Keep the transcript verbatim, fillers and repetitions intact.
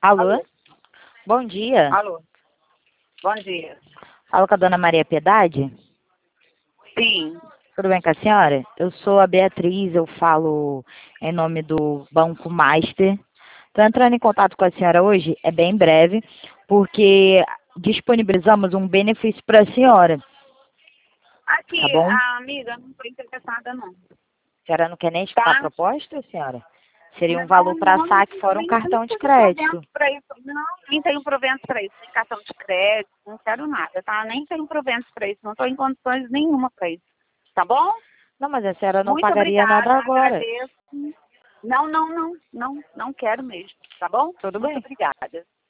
Alô? Alô? Bom dia. Alô? Bom dia. Falo com a dona Maria Piedade? Sim. Tudo bem com a senhora? Eu sou a Beatriz, eu falo em nome do Banco Master. Estou entrando em contato com a senhora hoje, é bem breve, porque disponibilizamos um benefício para a senhora, Aqui, tá bom? a amiga, não estou interessada, não. A senhora não quer nem escutar a Tá? proposta, senhora? Seria um Não, valor para não, saque fora um nem, nem cartão de tenho crédito. provento para isso. Não, nem tenho provento para isso. Nem cartão de crédito, não quero nada, tá? Nem tenho provento para isso. Não estou em condições nenhuma para isso. Tá bom? Não, mas a senhora não Muito pagaria obrigada, nada agora. agradeço. Não, não, não, não, não quero mesmo, tá bom? Tudo Muito bem. obrigada.